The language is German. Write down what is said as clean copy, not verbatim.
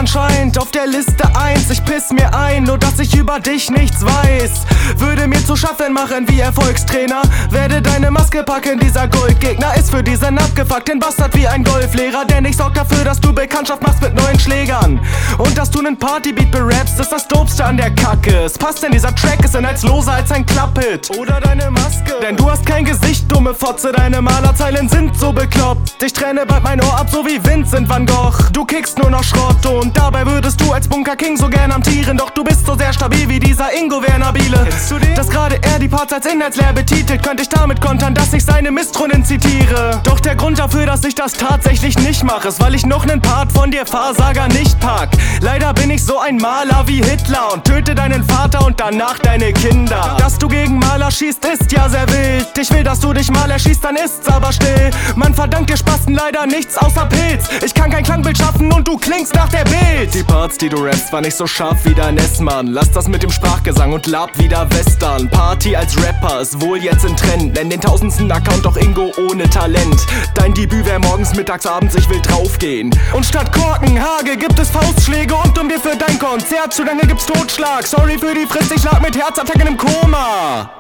anscheinend auf der Liste 1. Ich piss mir ein, nur dass ich über dich nichts weiß. Würde mir zu schaffen machen wie Erfolgstrainer. Werde deine Maske packen, dieser Goldgegner ist für diesen abgefuckten Bastard wie ein Golflehrer. Denn ich sorg dafür, dass du Bekanntschaft machst mit neuen Schlägern. Und dass du nen Partybeat berappst, ist das Dopeste an der Kacke. Es passt denn dieser Track ist inhaltsloser als ein Klapphit. Oder deine Maske. Denn du hast kein Gesicht, dumme Fotze, deine Malerzeilen sind so bekloppt. Ich trenne bald mein Ohr ab, so wie Vincent van Gogh. Du kickst nur noch Schrott und dabei würdest du als Bunker King so gern amtieren. Doch du bist so sehr stabil wie dieser Ingo Werner Biele. Dass gerade er die Parts als inhaltsleer betitelt, könnte ich damit kontern, dass ich seine Misstronen zitiere. Doch der Grund dafür, dass ich das tatsächlich nicht mache, ist, weil ich noch nen Part von dir Fahrsager nicht pack. Leider bin ich so ein Maler wie Hitler und töte deinen Vater und danach deine Kinder. Dass du gegen Maler schießt, ist ja sehr wild. Ich will, dass du dich mal erschießt, dann ist's aber still. Man verdankt dir Spasten leider nichts außer Pilz. Ich kann kein Klangbild schaffen und du klingst nach der Bild. Die Parts, die du rappst, war nicht so scharf wie dein S-Mann. Lass das mit dem Sprachgesang und lab wieder Western. Party als Rapper ist wohl jetzt in Trend. Nenn den tausendsten Account doch Ingo ohne Talent. Dein Debüt wär morgens, mittags, abends, ich will draufgehen. Und statt Korkenhage gibt es Faustschläge und um dir für dein Konzert zu lange gibt's Totschlag. Sorry für die Frist, ich lag mit Herzattacken im Koma.